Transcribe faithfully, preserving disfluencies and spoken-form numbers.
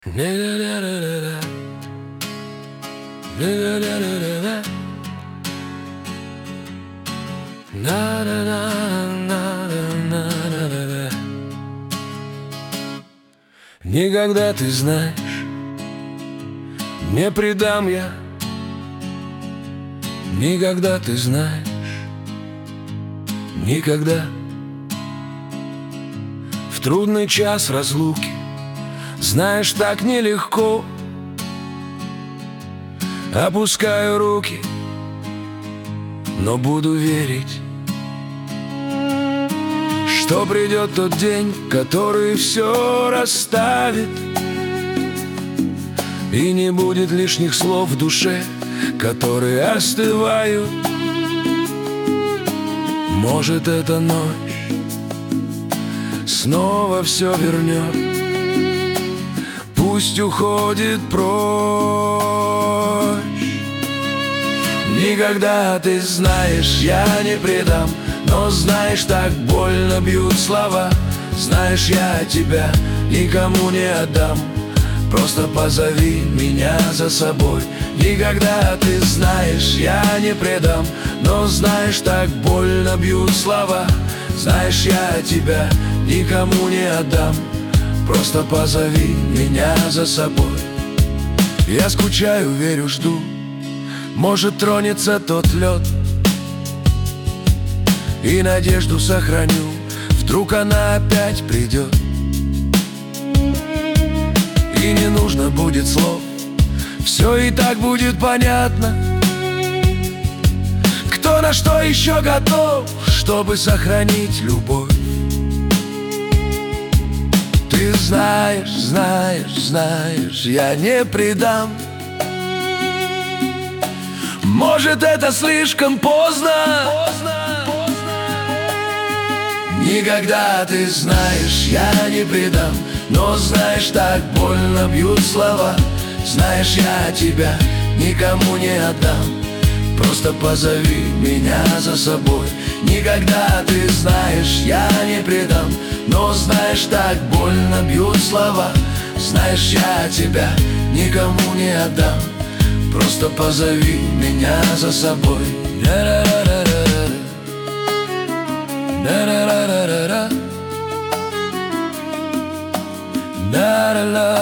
Никогда, ты знаешь, не предам я. Никогда, ты знаешь, никогда. В трудный час разлуки, знаешь, так нелегко. Опускаю руки, но буду верить, что придет тот день, который все расставит, и не будет лишних слов в душе, которые остывают. Может, эта ночь снова все вернет. Пусть уходит прочь. Никогда, ты знаешь, я не предам. Но знаешь, так больно бьют слова. Знаешь, я тебя никому не отдам. Просто позови меня за собой. Никогда, ты знаешь, я не предам. Но знаешь, так больно бьют слова. Знаешь, я тебя никому не отдам. Просто позови меня за собой. Я скучаю, верю, жду. Может, тронется тот лед, и надежду сохраню. Вдруг она опять придет, и не нужно будет слов. Все и так будет понятно, кто на что еще готов, чтобы сохранить любовь. Ты знаешь, знаешь, знаешь, я не предам. Может, это слишком поздно, никогда, ты знаешь, я не предам. Но знаешь, так больно бьют слова. Знаешь, я тебя никому не отдам. Просто позови меня за собой. Никогда, ты знаешь, я не предам. Но знаешь, так больно бьют слова. Знаешь, я тебя никому не отдам. Просто позови меня за собой. Da da da da da da.